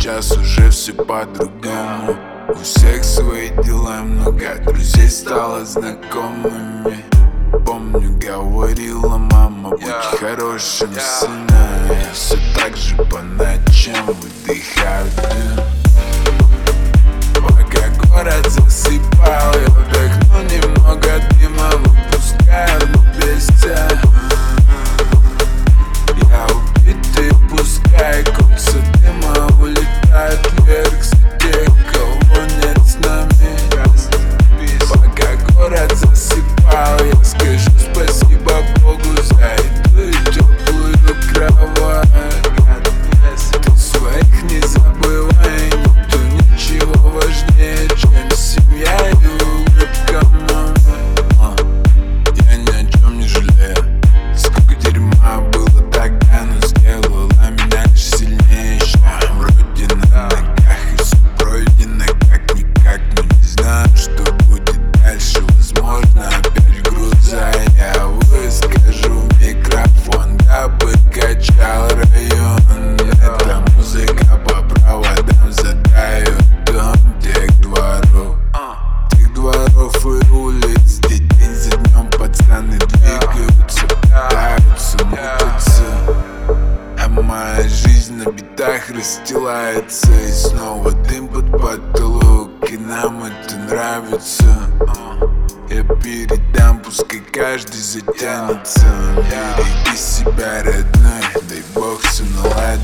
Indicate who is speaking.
Speaker 1: сейчас уже все по-другому. У всех свои дела, много друзей стало знакомыми. Помню, говорила мама, будь хорошим сыном. Я все так же по ночам выдыхаю дым. Пока город засыпал, я вдохну немного дыма, выпускаю без тебя. Я убитый, пускай кольца дыма улетают вверх за тех, кого нет с нами. Пока город засыпал, я скажу спасибо Богу за еду и теплую кровать. Ты своих не забывай, нету ничего важнее, чем семья и улыбка мамы. Я ни о чем не жалею. Сколько дерьма было тогда, но сделала меня лишь сильнее. Еще вроде на ногах и все пройдено как-никак, но не знаю, что будет дальше. Возможно, опять груза я выскажу в микрофон, дабы качал район. Эта музыка по проводам задает дом тех дворов и улиц, где день за днем пацаны двигаются, пытаются мутиться. А моя жизнь на битах расстилается, и снова дым под потолок, и нам это нравится. Я передам, пускай каждый затянется. Береги себя, родной, дай Бог все наладится.